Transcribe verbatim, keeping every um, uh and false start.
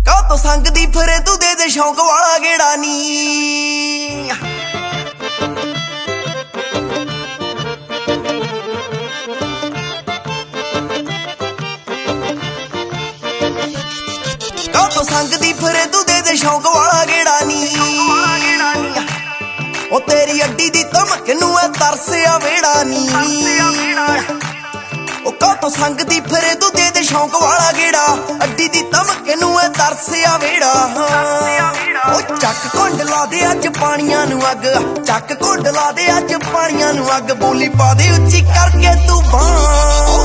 ਕਾ ਤੋ ਸੰਗ ਦੀ ਫਿਰੇ ਤੂੰ ਦੇ ਦੇ ਸ਼ੌਂਕ ਵਾਲਾ ਗੇੜਾ ਨੀ ਕਾ ਤੋ ਸੰਗ ਦੀ ਫਿਰੇ ਤੂੰ ਦੇ ਦੇ ਸ਼ੌਂਕ ਵਾਲਾ ਗੇੜਾ ਨੀ ਉਹ ਤੇਰੀ ਅੱਡੀ ਦੀ ਧਮਕ ਨੂੰ ਐ ਤਰਸਿਆ ਵੇੜਾ ਨੀ ਉਹ ਕਾ ਤੋ ਸੰਗ ਦੀ ਫਿਰੇ ਤੂੰ ਦੇ ਦੇ ਸ਼ੌਂਕ ਵਾਲਾ ਗੇੜਾ ਅੱਡੀ ਦੀ ਧਮਕ ਨੂੰ ਐ ਤਰਸਿਆ ਵੇੜਾ ਉਹ ਚੱਕ ਕੁੰਡ ਲਾ ਦੇ ਅੱਜ ਪਾਣੀਆਂ ਨੂੰ ਅੱਗ ਚੱਕ ਕੁੰਡ ਲਾ ਦੇ ਅੱਜ ਪਾਣੀਆਂ ਨੂੰ ਅੱਗ ਬੋਲੀ ਪਾ ਦੇ ਉੱਚੀ ਕਰਕੇ ਤੂੰ ਬਾਂਹ